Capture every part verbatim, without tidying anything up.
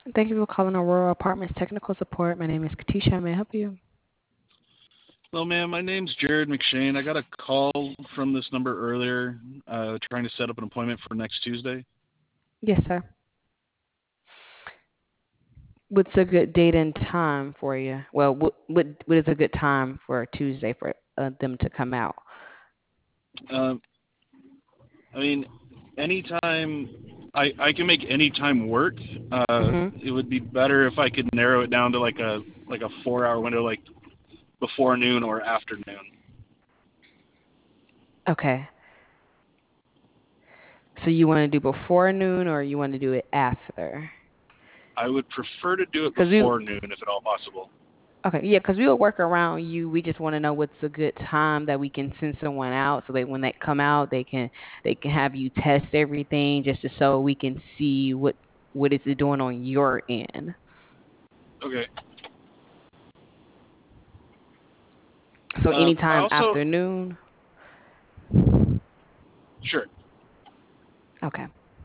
Thank you for calling Aurora Apartments Technical Support. My name is Katisha. May I help you? Hello, ma'am. My name's Jared McShane. I got a call from this number earlier uh, trying to set up an appointment for next Tuesday. Yes, sir. What's a good date and time for you? Well, what what, what is a good time for Tuesday for uh, them to come out? Um, I mean, anytime I, I can make any time work. Uh, Mm-hmm. it would be better if I could narrow it down to like a like a four hour window, like before noon or after noon. Okay. So you want to do before noon or you want to do it after? I would prefer to do it Because we, before noon if at all possible. okay, yeah, because we'll work around you. We just want to know what's a good time that we can send someone out so that when they come out, they can they can have you test everything just to so we can see what what is it doing on your end. Okay. So Um, I anytime also afternoon. sure. Okay.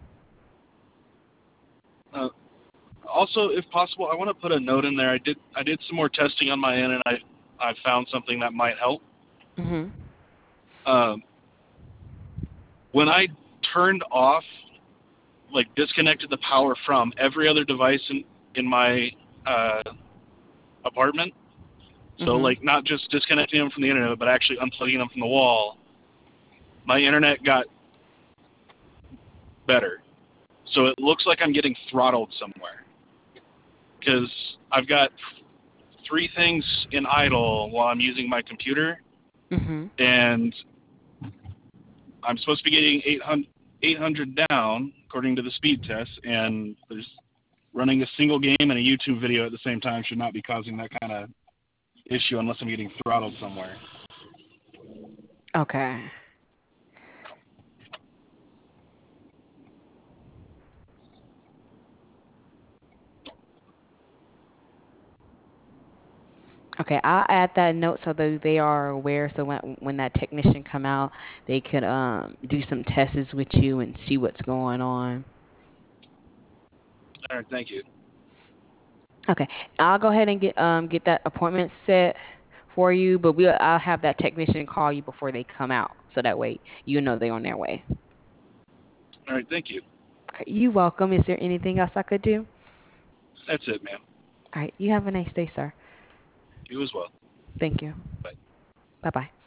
Uh, Also, if possible, I want to put a note in there. I did I did some more testing on my end, and I I found something that might help. Mhm. Um, when I turned off, like disconnected the power from every other device in in my uh, apartment, so Mhm. like not just disconnecting them from the internet, but actually unplugging them from the wall, my internet got better. So it looks like I'm getting throttled somewhere because I've got three things in idle while I'm using my computer, Mhm. and I'm supposed to be getting eight hundred, eight hundred down according to the speed test, and there's running a single game and a YouTube video at the same time should not be causing that kind of issue unless I'm getting throttled somewhere. Okay. Okay, I'll add that note so that they are aware so when when that technician come out, they could um do some tests with you and see what's going on. All right, thank you. Okay. I'll go ahead and get um get that appointment set for you, but we'll I'll have that technician call you before they come out so that way you know they're on their way. All right, thank you. Okay, you're welcome. Is there anything else I could do? That's it, ma'am. All right, you have a nice day, sir. You as well. Thank you. Bye. Bye-bye.